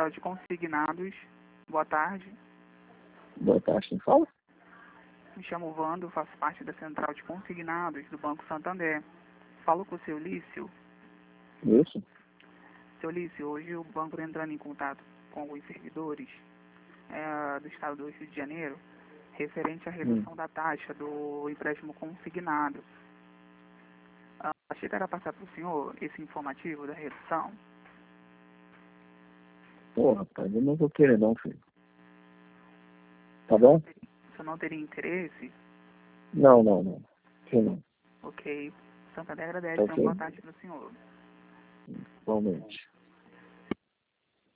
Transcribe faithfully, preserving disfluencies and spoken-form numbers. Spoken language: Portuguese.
Central de Consignados. Boa tarde. Boa tarde, quem fala? Me chamo Wando, faço parte da Central de Consignados do Banco Santander. Falo com o seu Lício. Isso? Seu Lício, hoje o banco está entrando em contato com os servidores é, do Estado do Rio de Janeiro referente à redução Hum. da taxa do empréstimo consignado. Ah, achei que era passar para o senhor esse informativo da redução. Pô, rapaz, eu não vou querer não, filho. Tá bom? Se eu não teria interesse, Não, não, não. Sim, não. ok. Santander agradece. Tá Uma boa ok? tarde para o senhor. Igualmente.